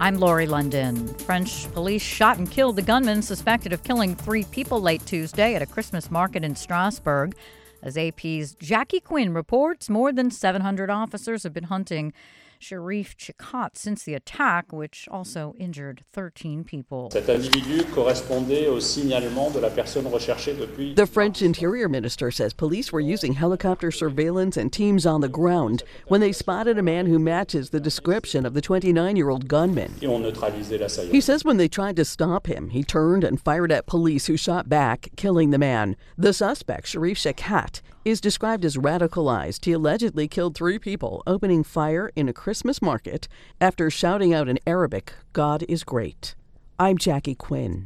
I'm Lori London. French police shot and killed the gunman suspected of killing 3 people late Tuesday at a Christmas market in Strasbourg. As AP's Jackie Quinn reports, more than 700 officers have been hunting Cherif Chekatt since the attack, which also injured 13 people. Cet individu correspondait au signalement de la personne recherchée depuis. The French Interior Minister says police were using helicopter surveillance and teams on the ground when they spotted a man who matches the description of the 29-year-old gunman. Et on neutralisait l'assaillant. He says when they tried to stop him, he turned and fired at police who shot back, killing the man. The suspect, Cherif Chekatt, is described as radicalized. He allegedly killed 3 people, opening fire in a Christmas market after shouting out in Arabic, "God is great." I'm Jackie Quinn.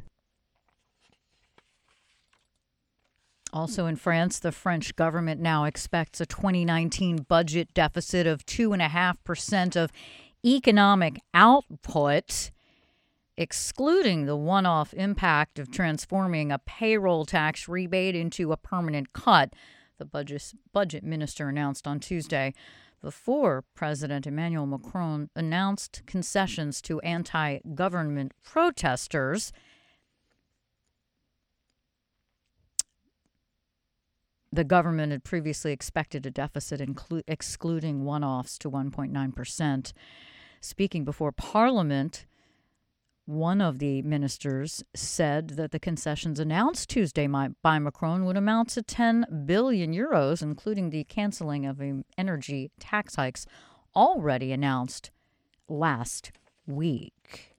Also in France, the French government now expects a 2019 budget deficit of 2.5% of economic output, excluding the one-off impact of transforming a payroll tax rebate into a permanent cut, the budget minister announced on Tuesday, before President Emmanuel Macron announced concessions to anti-government protesters. The government had previously expected a deficit excluding one-offs to 1.9%. Speaking before Parliament, one of the ministers said that the concessions announced Tuesday by Macron would amount to 10 billion euros, including the canceling of energy tax hikes already announced last week.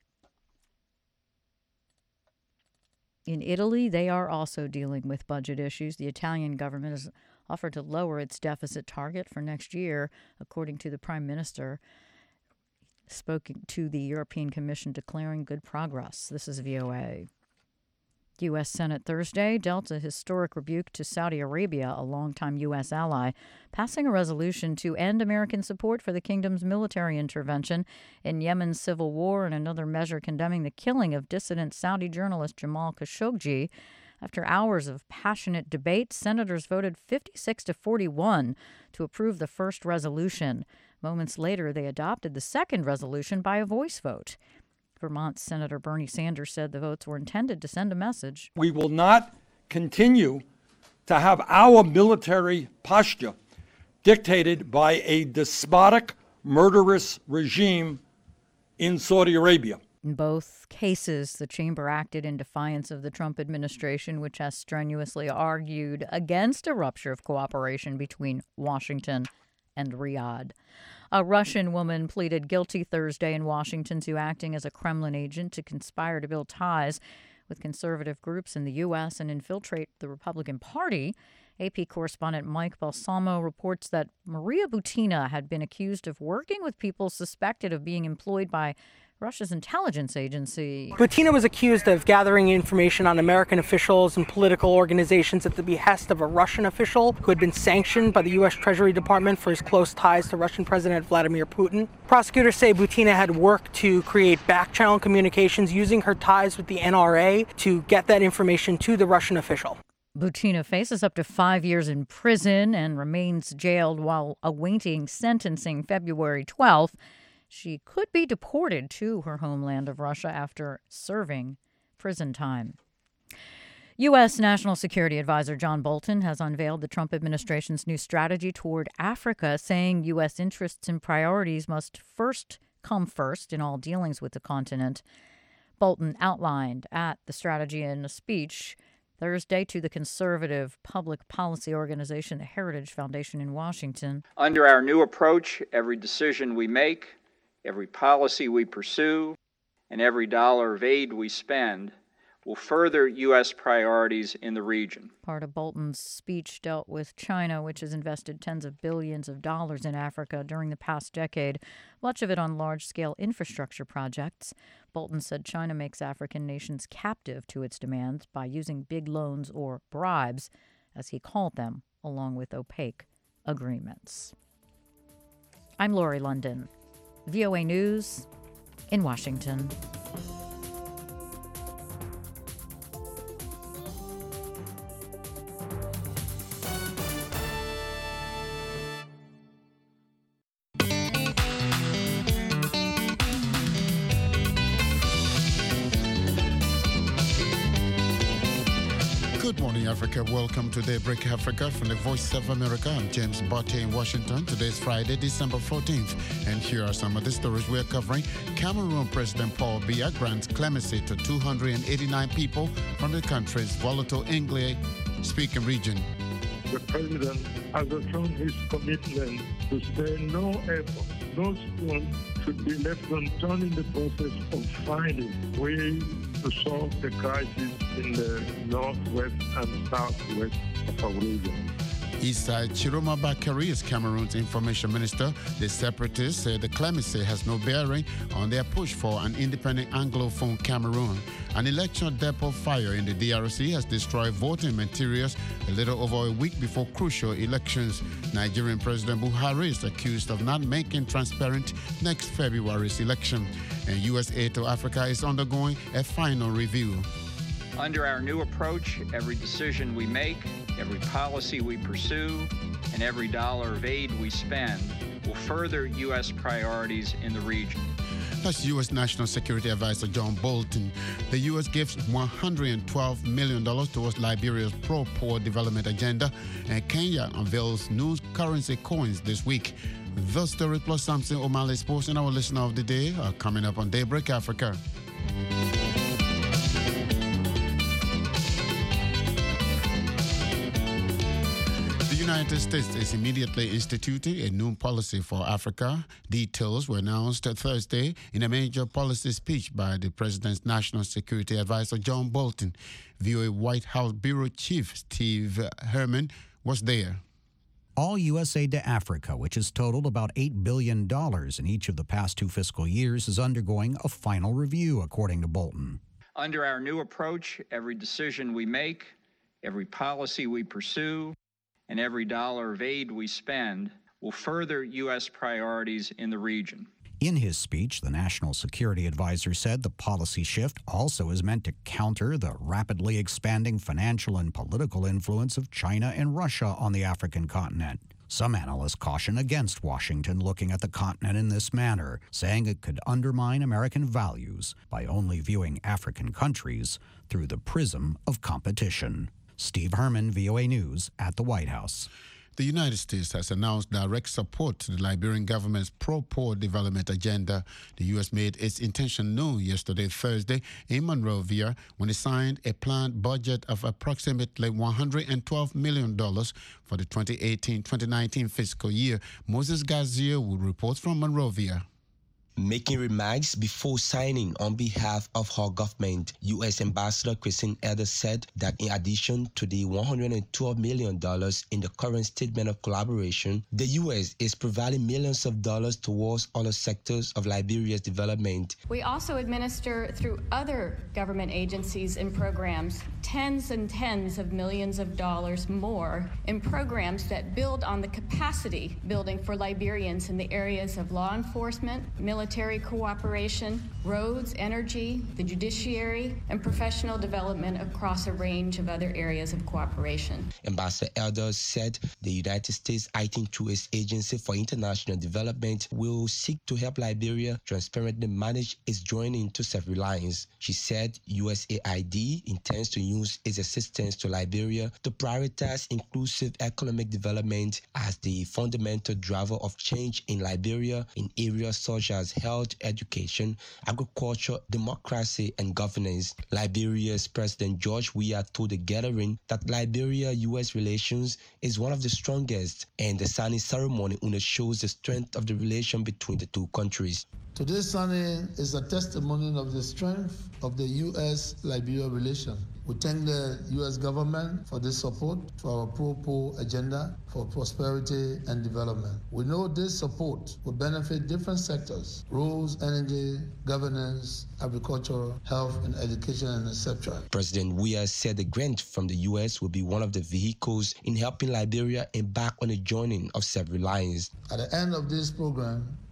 In Italy, they are also dealing with budget issues. The Italian government has offered to lower its deficit target for next year, according to the prime minister. Spoke to the European Commission declaring good progress. This is VOA. U.S. Senate Thursday dealt a historic rebuke to Saudi Arabia, a longtime U.S. ally, passing a resolution to end American support for the kingdom's military intervention in Yemen's civil war and another measure condemning the killing of dissident Saudi journalist Jamal Khashoggi. After hours of passionate debate, senators voted 56-41 to approve the first resolution. Moments later, they adopted the second resolution by a voice vote. Vermont Senator Bernie Sanders said the votes were intended to send a message. We will not continue to have our military posture dictated by a despotic, murderous regime in Saudi Arabia. In both cases, the chamber acted in defiance of the Trump administration, which has strenuously argued against a rupture of cooperation between Washington and Riyadh. A Russian woman pleaded guilty Thursday in Washington to acting as a Kremlin agent to conspire to build ties with conservative groups in the U.S. and infiltrate the Republican Party. AP correspondent Mike Balsamo reports that Maria Butina had been accused of working with people suspected of being employed by Russia's intelligence agency. Butina was accused of gathering information on American officials and political organizations at the behest of a Russian official who had been sanctioned by the U.S. Treasury Department for his close ties to Russian President Vladimir Putin. Prosecutors say Butina had worked to create back-channel communications using her ties with the NRA to get that information to the Russian official. Butina faces up to 5 years in prison and remains jailed while awaiting sentencing February 12th. She could be deported to her homeland of Russia after serving prison time. U.S. National Security Advisor John Bolton has unveiled the Trump administration's new strategy toward Africa, saying U.S. interests and priorities must come first in all dealings with the continent. Bolton outlined at the strategy in a speech Thursday to the conservative public policy organization, the Heritage Foundation in Washington. Under our new approach, every decision we make, every policy we pursue, and every dollar of aid we spend will further U.S. priorities in the region. Part of Bolton's speech dealt with China, which has invested tens of billions of dollars in Africa during the past decade, much of it on large-scale infrastructure projects. Bolton said China makes African nations captive to its demands by using big loans or bribes, as he called them, along with opaque agreements. I'm Lori London. VOA News in Washington. Good morning, Africa. Welcome to Daybreak Africa from the Voice of America. I'm James Botte in Washington. Today is Friday, December 14th. And here are some of the stories we're covering. Cameroon President Paul Biya grants clemency to 289 people from the country's volatile English-speaking region. The president has affirmed his commitment to spare no effort, no stone should be left unturned in the process of finding ways to solve the crisis in the northwest and southwest of our region. Issa Chiroma Bakary is Cameroon's information minister. The separatists say the clemency has no bearing on their push for an independent Anglophone Cameroon. An election depot fire in the DRC has destroyed voting materials a little over a week before crucial elections. Nigerian President Buhari is accused of not making transparent next February's election. And U.S. aid to Africa is undergoing a final review. Under our new approach, every decision we make, every policy we pursue, and every dollar of aid we spend will further U.S. priorities in the region. That's U.S. National Security Advisor John Bolton. The U.S. gives $112 million towards Liberia's pro-poor development agenda, and Kenya unveils new currency coins this week. The story plus Samson O'Malley Sports and our listener of the day are coming up on Daybreak Africa. The United States is immediately instituting a new policy for Africa. Details were announced Thursday in a major policy speech by the President's National Security Advisor John Bolton. VOA White House Bureau Chief Steve Herman was there. All U.S. aid to Africa, which has totaled about $8 billion in each of the past 2 fiscal years, is undergoing a final review, according to Bolton. Under our new approach, every decision we make, every policy we pursue, and every dollar of aid we spend will further U.S. priorities in the region. In his speech, the National Security Advisor said the policy shift also is meant to counter the rapidly expanding financial and political influence of China and Russia on the African continent. Some analysts caution against Washington looking at the continent in this manner, saying it could undermine American values by only viewing African countries through the prism of competition. Steve Herman, VOA News, at the White House. The United States has announced direct support to the Liberian government's pro-poor development agenda. The U.S. made its intention known yesterday, Thursday, in Monrovia, when it signed a planned budget of approximately $112 million for the 2018-2019 fiscal year. Moses Garcia will report from Monrovia. Making remarks before signing on behalf of her government, U.S. Ambassador Christine Elder said that in addition to the $112 million in the current statement of collaboration, the U.S. is providing millions of dollars towards other sectors of Liberia's development. We also administer through other government agencies and programs tens and tens of millions of dollars more in programs that build on the capacity building for Liberians in the areas of law enforcement, military cooperation, roads, energy, the judiciary, and professional development across a range of other areas of cooperation. Ambassador Elder said the United States IT2S Agency for International Development will seek to help Liberia transparently manage its joining to self-reliance. She said USAID intends to use its assistance to Liberia to prioritize inclusive economic development as the fundamental driver of change in Liberia in areas such as health, education, agriculture, democracy, and governance. Liberia's President George Weah told the gathering that Liberia-U.S. relations is one of the strongest, and the signing ceremony shows the strength of the relation between the two countries. Today's signing is a testimony of the strength of the U.S.-Liberia relation. We thank the U.S. government for this support for our pro-poor agenda for prosperity and development. We know this support will benefit different sectors: roads, energy, governance, agriculture, health, and education, and etc. President Weah said the grant from the U.S. will be one of the vehicles in helping Liberia embark on a joining of self-reliance. At the end of this program,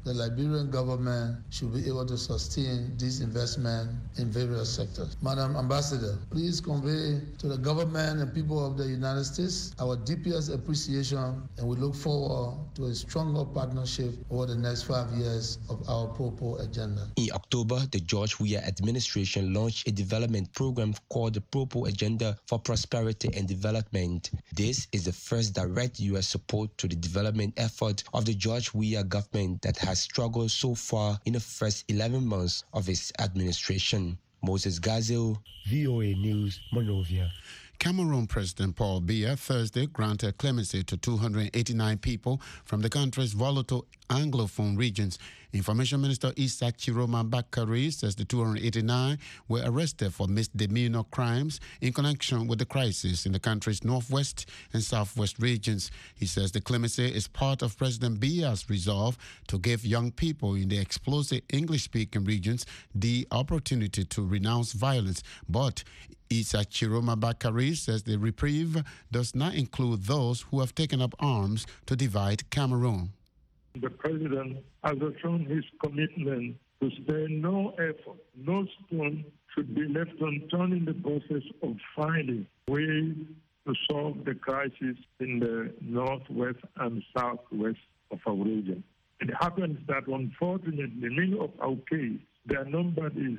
the Liberian government should be able to sustain this investment in various sectors. Madam Ambassador, please convey to the government and people of the United States our deepest appreciation, and we look forward to a stronger partnership over the next 5 years of our Pro-Po agenda. In October, the George Weah administration launched a development program called the Pro-Po Agenda for Prosperity and Development. This is the first direct U.S. support to the development effort of the George Weah government that has struggled so far in the first 11 months of its administration. Moses Gazel, VOA News, Monrovia. Cameroon President Paul Biya Thursday granted clemency to 289 people from the country's volatile Anglophone regions. Information Minister Issa Chiroma Bakari says the 289 were arrested for misdemeanor crimes in connection with the crisis in the country's northwest and southwest regions. He says the clemency is part of President Biya's resolve to give young people in the explosive English-speaking regions the opportunity to renounce violence. But Issa Chiroma Bakari says the reprieve does not include those who have taken up arms to divide Cameroon. The President has shown his commitment to spare no effort, no stone should be left unturned in the process of finding ways to solve the crisis in the northwest and southwest of our region. It happens that, unfortunately, many of our cases, their number is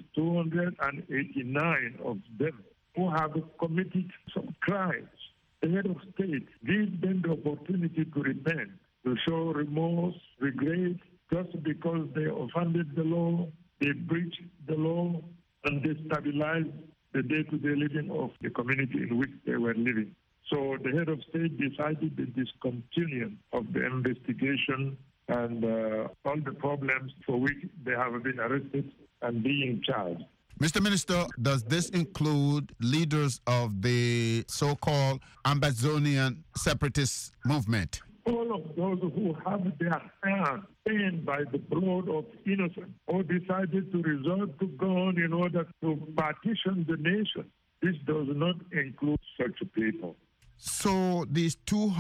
289 of them who have committed some crimes. The head of state gives them the opportunity to repent, to show remorse, regret, just because they offended the law, they breached the law, and destabilized the day-to-day living of the community in which they were living. So the head of state decided the discontinuance of the investigation and all the problems for which they have been arrested and being charged. Mr. Minister, does this include leaders of the so-called Ambazonian separatist movement? All of those who have their hands stained by the blood of innocents or decided to resort to gun in order to partition the nation. This does not include such people. So these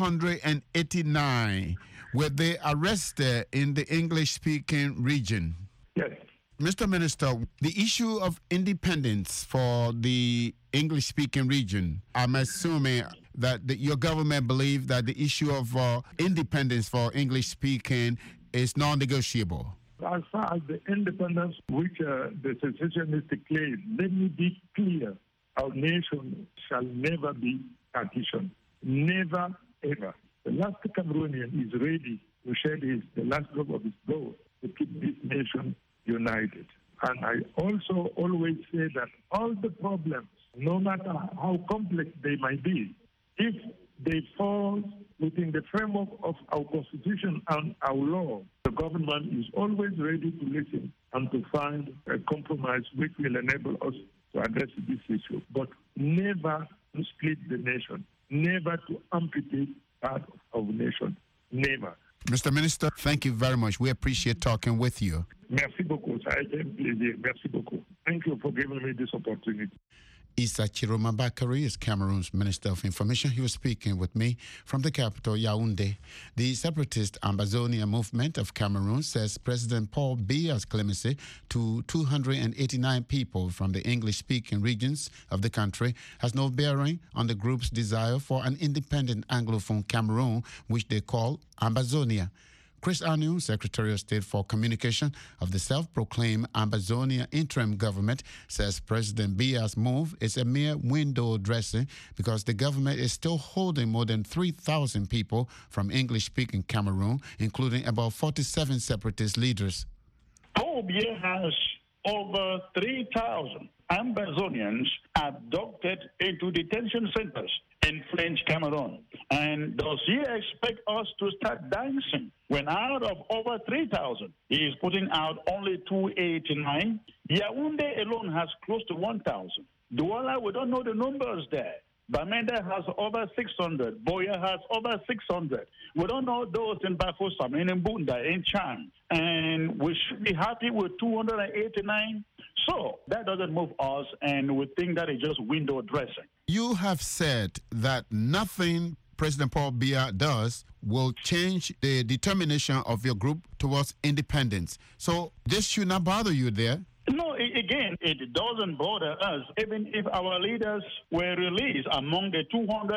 289, were they arrested in the English-speaking region? Yes. Mr. Minister, the issue of independence for the English-speaking region, I'm assuming that your government believes that the issue of independence for English-speaking is non-negotiable. As far as the independence which the secessionists claim, let me be clear. Our nation shall never be partitioned. Never, ever. The last Cameroonian is ready to shed the last drop of his blood to keep this nation united. And I also always say that all the problems, no matter how complex they might be, if they fall within the framework of our Constitution and our law, the government is always ready to listen and to find a compromise which will enable us to address this issue. But never to split the nation, never to amputate part of our nation, never. Mr. Minister, thank you very much. We appreciate talking with you. Merci beaucoup. Ça a été un plaisir. Merci beaucoup. Thank you for giving me this opportunity. Issa Chiroma Bakari is Cameroon's Minister of Information. He was speaking with me from the capital, Yaoundé. The separatist Ambazonia movement of Cameroon says President Paul Biya's clemency to 289 people from the English-speaking regions of the country has no bearing on the group's desire for an independent Anglophone Cameroon, which they call Ambazonia. Chris Anu, Secretary of State for Communication of the self-proclaimed Ambazonia interim government, says President Biya's move is a mere window dressing because the government is still holding more than 3,000 people from English-speaking Cameroon, including about 47 separatist leaders. Paul Biya has over 3,000 Ambazonians abducted into detention centers in French Cameroon. And does he expect us to start dancing when out of over 3,000, he is putting out only 289? Yaoundé alone has close to 1,000. Douala, we don't know the numbers there. Bamenda has over 600. Boya has over 600. We don't know those in Bafoussam, in Mbunda, in Chan. And we should be happy with 289. So that doesn't move us, and we think that is just window dressing. You have said that nothing President Paul Biya does will change the determination of your group towards independence. So this should not bother you there. No, again, it doesn't bother us. Even if our leaders were released among the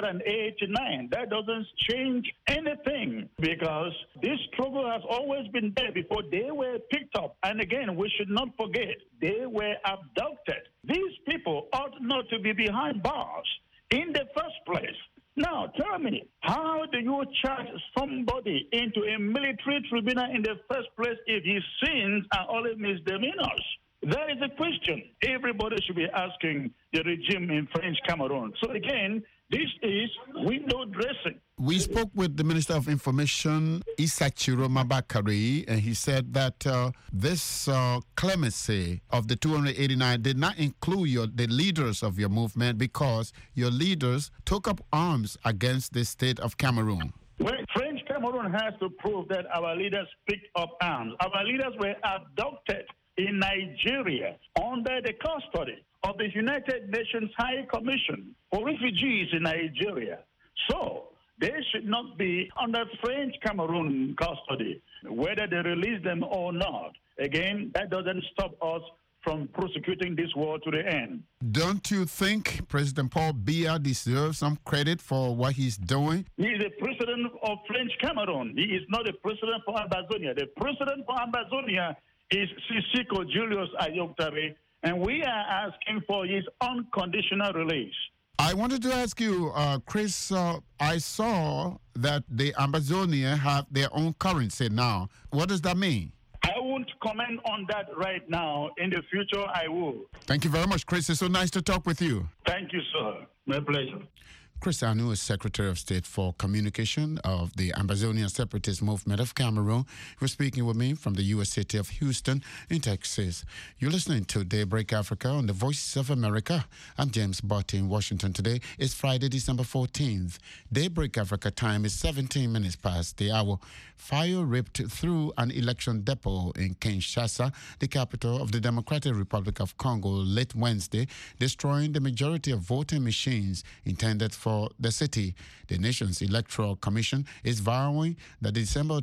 289, that doesn't change anything because this struggle has always been there before they were picked up. And again, we should not forget, they were abducted. These people ought not to be behind bars in the first place. Now, tell me, how do you charge somebody into a military tribunal in the first place if his sins are only misdemeanors? That is a question everybody should be asking the regime in French Cameroon. So again, this is window dressing. We spoke with the Minister of Information, Issa Chiroma Bakari, and he said that this clemency of the 289 did not include the leaders of your movement because your leaders took up arms against the state of Cameroon. Well, French Cameroon has to prove that our leaders picked up arms. Our leaders were abducted in Nigeria under the custody of the United Nations High Commission for Refugees in Nigeria. So they should not be under French Cameroon custody, whether they release them or not. Again, that doesn't stop us from prosecuting this war to the end. Don't you think President Paul Biya deserves some credit for what he's doing? He is the president of French Cameroon. He is not the president for Ambazonia. The president for Ambazonia is Sisiko Julius Ayok-Tare, and we are asking for his unconditional release. I wanted to ask you, Chris, I saw that the Ambazonia have their own currency now. What does that mean? I won't comment on that right now. In the future, I will. Thank you very much, Chris. It's so nice to talk with you. Thank you, sir. My pleasure. Chris Anu is Secretary of State for Communication of the Ambazonian Separatist Movement of Cameroon. He was speaking with me from the U.S. city of Houston in Texas. You're listening to Daybreak Africa on the Voices of America. I'm James Botti in Washington today. It's Friday, December 14th. Daybreak Africa time is 17 minutes past the hour. Fire ripped through an election depot in Kinshasa, the capital of the Democratic Republic of Congo, late Wednesday, destroying the majority of voting machines intended for the city. The nation's Electoral Commission is vowing that the December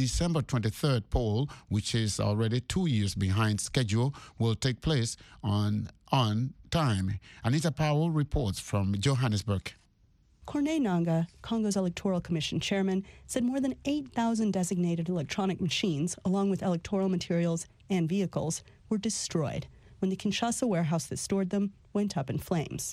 23rd poll, which is already 2 years behind schedule, will take place on time. Anita Powell reports from Johannesburg. Corneille Nangaa, Congo's Electoral Commission chairman, said more than 8,000 designated electronic machines, along with electoral materials and vehicles, were destroyed when the Kinshasa warehouse that stored them went up in flames.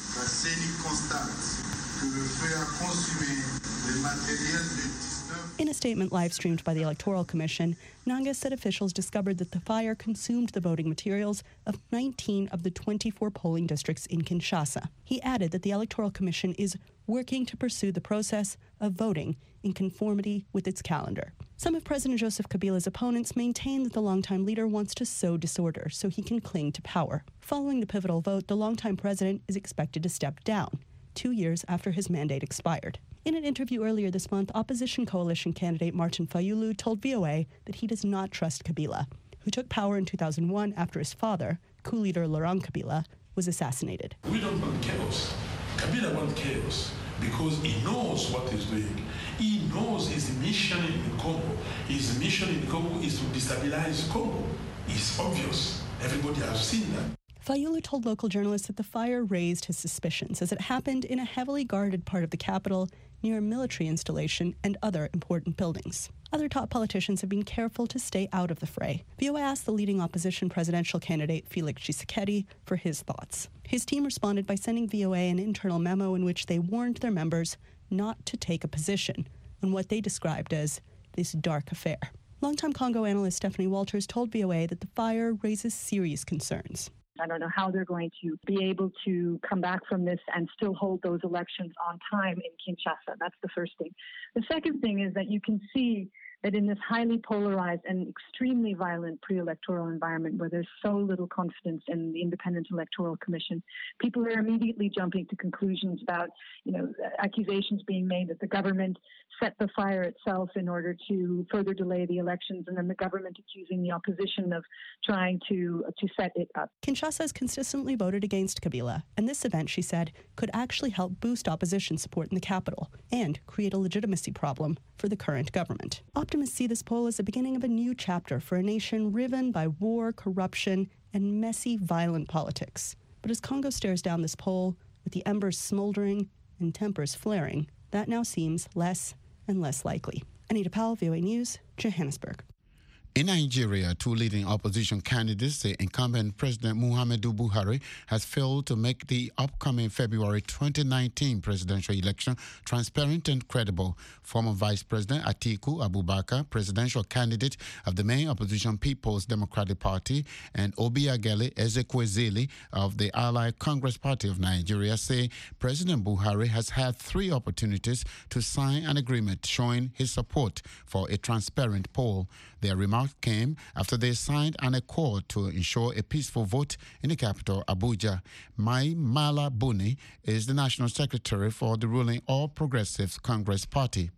In a statement live-streamed by the Electoral Commission, Nangaa said officials discovered that the fire consumed the voting materials of 19 of the 24 polling districts in Kinshasa. He added that the Electoral Commission is working to pursue the process of voting in conformity with its calendar. Some of President Joseph Kabila's opponents maintain that the longtime leader wants to sow disorder so he can cling to power. Following the pivotal vote, the longtime president is expected to step down 2 years after his mandate expired. In an interview earlier this month, opposition coalition candidate Martin Fayulu told VOA that he does not trust Kabila, who took power in 2001 after his father, coup leader Laurent Kabila, was assassinated. We don't want chaos. Kabila wants chaos because he knows what he's doing. He knows his mission in Congo. His mission in Congo is to destabilize Congo. It's obvious. Everybody has seen that. Fayulu told local journalists that the fire raised his suspicions as it happened in a heavily guarded part of the capital near a military installation and other important buildings. Other top politicians have been careful to stay out of the fray. VOA asked the leading opposition presidential candidate Felix Tshisekedi for his thoughts. His team responded by sending VOA an internal memo in which they warned their members not to take a position on what they described as this dark affair. Longtime Congo analyst Stephanie Walters told VOA that the fire raises serious concerns. I don't know how they're going to be able to come back from this and still hold those elections on time in Kinshasa. That's the first thing. The second thing is that you can see that in this highly polarized and extremely violent pre-electoral environment where there's so little confidence in the Independent Electoral Commission, people are immediately jumping to conclusions about, accusations being made that the government set the fire itself in order to further delay the elections, and then the government accusing the opposition of trying to set it up. Kinshasa has consistently voted against Kabila, and this event, she said, could actually help boost opposition support in the capital and create a legitimacy problem for the current government. Optimists see this poll as the beginning of a new chapter for a nation riven by war, corruption, and messy, violent politics. But as Congo stares down this poll, with the embers smoldering and tempers flaring, that now seems less and less likely. Anita Powell, VOA News, Johannesburg. In Nigeria, two leading opposition candidates, the incumbent President Muhammadu Buhari, has failed to make the upcoming February 2019 presidential election transparent and credible. Former Vice President Atiku Abubakar, presidential candidate of the main opposition People's Democratic Party, and Obiageli Ezekwesili of the Allied Congress Party of Nigeria say President Buhari has had 3 opportunities to sign an agreement showing his support for a transparent poll. Their remark came after they signed an accord to ensure a peaceful vote in the capital, Abuja. Mai Mala Buni is the National Secretary for the ruling All Progressives Congress Party.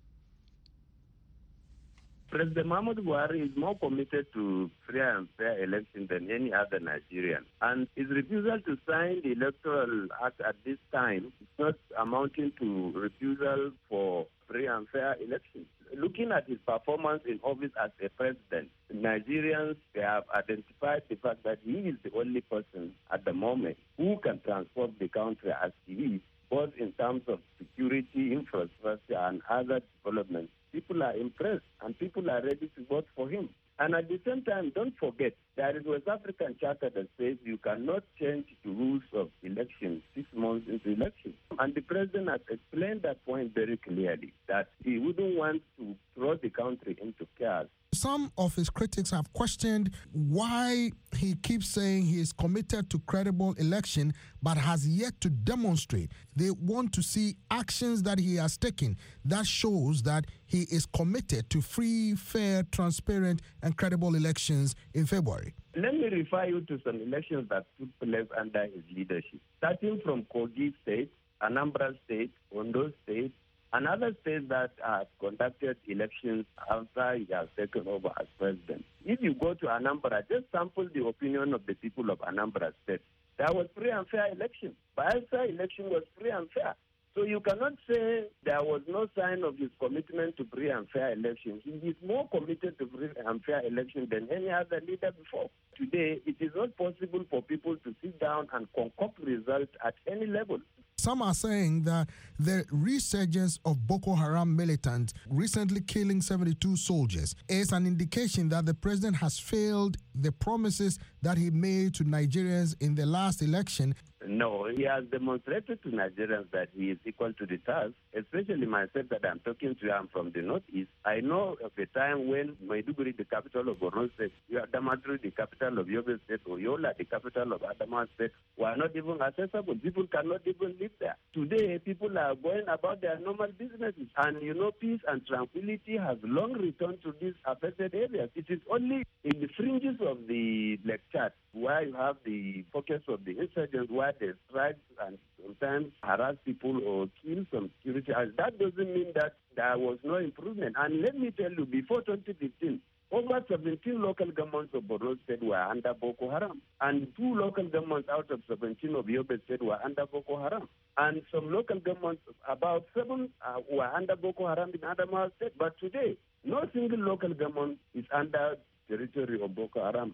President Muhammadu Buhari is more committed to free and fair elections than any other Nigerian. And his refusal to sign the Electoral Act at this time is not amounting to refusal for free and fair elections. Looking at his performance in office as a president, Nigerians have identified the fact that he is the only person at the moment who can transform the country as he is, both in terms of security, infrastructure, and other developments. People are impressed and people are ready to vote for him. And at the same time, don't forget, there is a West African charter that says you cannot change the rules of elections 6 months into election. And the president has explained that point very clearly, that he wouldn't want to throw the country into chaos. Some of his critics have questioned why he keeps saying he is committed to credible election but has yet to demonstrate. They want to see actions that he has taken that shows that he is committed to free, fair, transparent, and credible elections in February. Let me refer you to some elections that took place under his leadership, starting from Kogi State, Anambra State, Ondo State, and other states that have conducted elections after he has taken over as president. If you go to Anambra, just sample the opinion of the people of Anambra State. There was free and fair election. Bayelsa election was free and fair. So you cannot say there was no sign of his commitment to free and fair elections. He is more committed to free and fair elections than any other leader before. Today, it is not possible for people to sit down and concoct results at any level. Some are saying that the resurgence of Boko Haram militants recently killing 72 soldiers is an indication that the president has failed the promises that he made to Nigerians in the last election. No, he has demonstrated to Nigerians that he is equal to the task, especially myself that I'm talking to. I'm from the northeast. I know of a time when Maiduguri, the capital of Borno State, Damaturu, the capital of Yobe State, or Yola, the capital of Adamawa State, were not even accessible. People cannot even live there. Today, people are going about their normal businesses. And, peace and tranquility has long returned to these affected areas. It is only in the fringes of the Lake Chad where you have the focus of the insurgents, where they strike and sometimes harass people or kill some security. And that doesn't mean that there was no improvement. And let me tell you, before 2015, over 17 local governments of Borno State were under Boko Haram. And 2 local governments out of 17 of Yobe State were under Boko Haram. And some local governments, about 7 were under Boko Haram in Adamawa State. But today, no single local government is under territory of Boko Haram.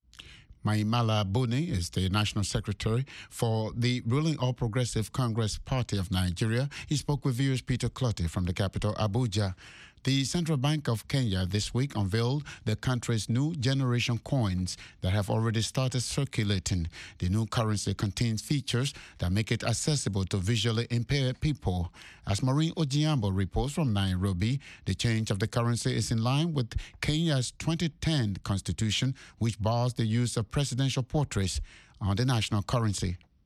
Maimala Buni is the National Secretary for the ruling All Progressive Congress Party of Nigeria. He spoke with viewers Peter Clottey from the capital, Abuja. The Central Bank of Kenya this week unveiled the country's new generation coins that have already started circulating. The new currency contains features that make it accessible to visually impaired people. As Maureen Ojiambo reports from Nairobi, the change of the currency is in line with Kenya's 2010 constitution, which bars the use of presidential portraits on the national currency.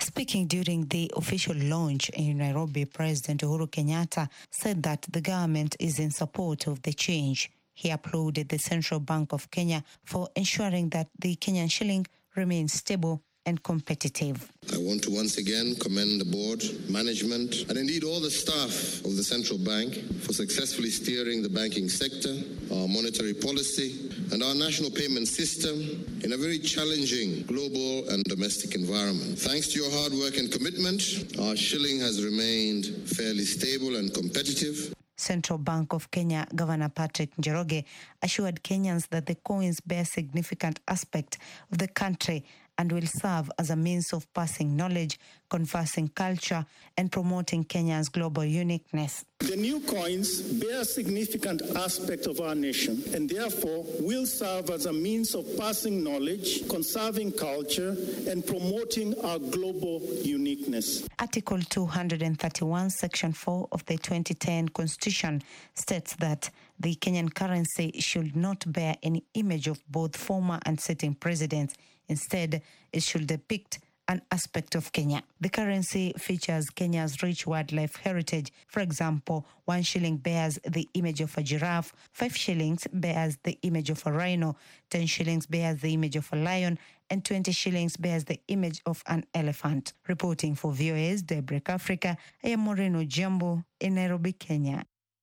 Speaking during the official launch in Nairobi, President Uhuru Kenyatta said that the government is in support of the change. He applauded the Central Bank of Kenya for ensuring that the Kenyan shilling remains stable and competitive. I want to once again commend the board, management, and indeed all the staff of the central bank for successfully steering the banking sector, our monetary policy, and our national payment system in a very challenging global and domestic environment. Thanks to your hard work and commitment, our shilling has remained fairly stable and competitive. Central Bank of Kenya Governor Patrick Njoroge assured Kenyans that the coins bear significant aspect of the country and will serve as a means of passing knowledge, conversing culture, and promoting Kenya's global uniqueness. The new coins bear a significant aspect of our nation and therefore will serve as a means of passing knowledge, conserving culture, and promoting our global uniqueness. Article 231, Section 4 of the 2010 Constitution states that the Kenyan currency should not bear any image of both former and sitting presidents. Instead, it should depict an aspect of Kenya. The currency features Kenya's rich wildlife heritage. For example, 1 shilling bears the image of a giraffe, 5 shillings bears the image of a rhino, 10 shillings bears the image of a lion, and 20 shillings bears the image of an elephant. Reporting for VOA's Daybreak Africa, I am Moreno Jambo in Nairobi, Kenya.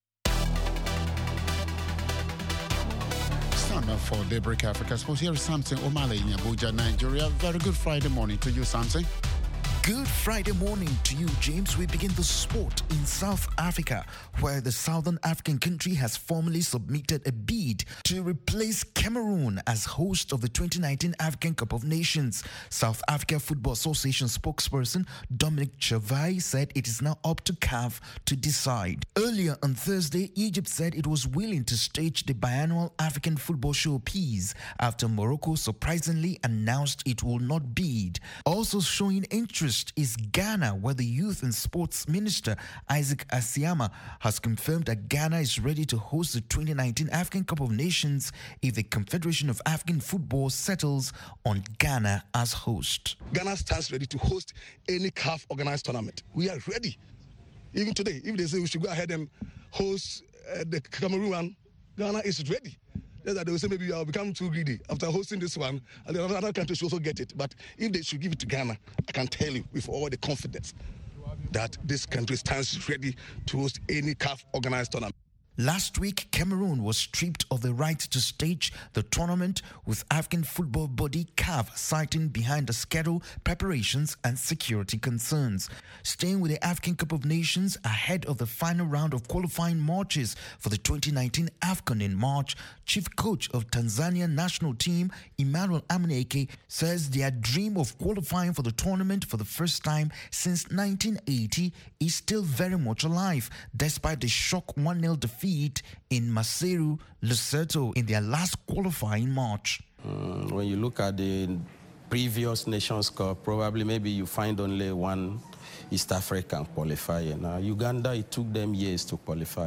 Stand up for Daybreak Africa. Suppose here is Samson Omale in Abuja, Nigeria. Very good Friday morning to you, Samson. Good Friday morning to you, James. We begin the sport in South Africa, where the Southern African country has formally submitted a bid to replace Cameroon as host of the 2019 African Cup of Nations. South Africa Football Association spokesperson Dominic Chavai said it is now up to CAF to decide. Earlier on Thursday, Egypt said it was willing to stage the biannual African Football Showpiece after Morocco surprisingly announced it will not bid. Also showing interest is Ghana, where the Youth and Sports Minister Isaac Asiama has confirmed that Ghana is ready to host the 2019 African Cup of Nations if the Confederation of African Football settles on Ghana as host. Ghana stands ready to host any CAF organized tournament. We are ready. Even today, if they say we should go ahead and host the Cameroon one, Ghana is ready. That they will say maybe I'll become too greedy after hosting this one, and the other countries should also get it. But if they should give it to Ghana, I can tell you with all the confidence that this country stands ready to host any CAF organized tournament. Last week, Cameroon was stripped of the right to stage the tournament, with African football body CAF citing behind the schedule preparations and security concerns. Staying with the African Cup of Nations ahead of the final round of qualifying matches for the 2019 AFCON in March, chief coach of Tanzania national team Emmanuel Amuneke says their dream of qualifying for the tournament for the first time since 1980 is still very much alive, despite the shock 1-0 defeat in Maseru, Lesotho in their last qualifying match. When you look at the previous Nations Cup, probably maybe you find only one East African qualifier. Now, Uganda, it took them years to qualify.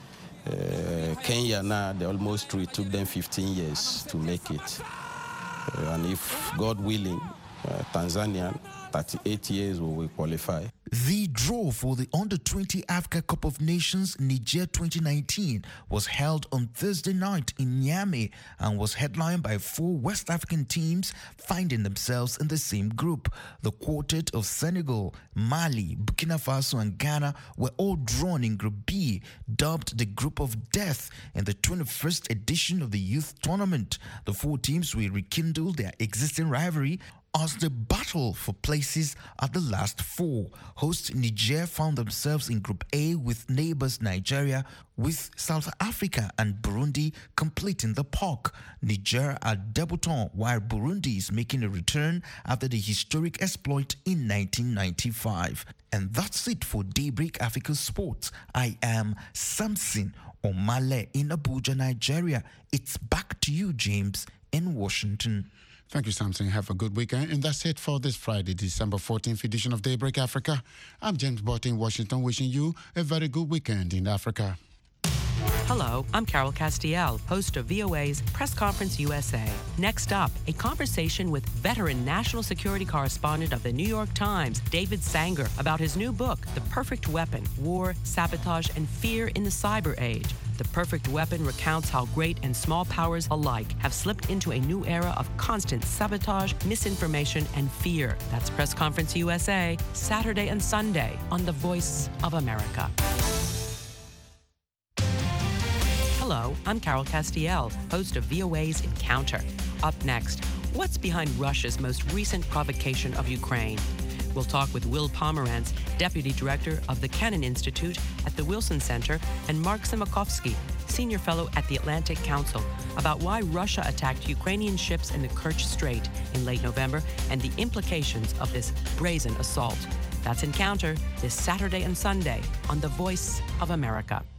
Kenya, now, they almost through. It took them 15 years to make it. And if, God willing, Tanzania, 38 years will qualify. The draw for the Under-20 Africa Cup of Nations Niger 2019 was held on Thursday night in Niamey and was headlined by 4 West African teams finding themselves in the same group. The quartet of Senegal, Mali, Burkina Faso and Ghana were all drawn in Group B, dubbed the Group of Death in the 21st edition of the Youth Tournament. The 4 teams will rekindle their existing rivalry as the battle for places at the last 4. Host Niger found themselves in Group A with neighbors Nigeria, with South Africa and Burundi completing the pack. Niger are debutant, while Burundi is making a return after the historic exploit in 1995. And that's it for Daybreak Africa Sports. I am Samson Omale in Abuja, Nigeria. It's back to you, James, in Washington. Thank you, Samson. Have a good weekend. And that's it for this Friday, December 14th edition of Daybreak Africa. I'm James Bott in Washington, wishing you a very good weekend in Africa. Hello, I'm Carol Castiel, host of VOA's Press Conference USA. Next up, a conversation with veteran national security correspondent of the New York Times, David Sanger, about his new book, The Perfect Weapon: War, Sabotage, and Fear in the Cyber Age. The Perfect Weapon recounts how great and small powers alike have slipped into a new era of constant sabotage, misinformation, and fear. That's Press Conference USA, Saturday and Sunday on The Voice of America. Hello, I'm Carol Castiel, host of VOA's Encounter. Up next, what's behind Russia's most recent provocation of Ukraine? We'll talk with Will Pomerantz, Deputy Director of the Kennan Institute at the Wilson Center, and Mark Simakovsky, Senior Fellow at the Atlantic Council, about why Russia attacked Ukrainian ships in the Kerch Strait in late November and the implications of this brazen assault. That's Encounter this Saturday and Sunday on The Voice of America.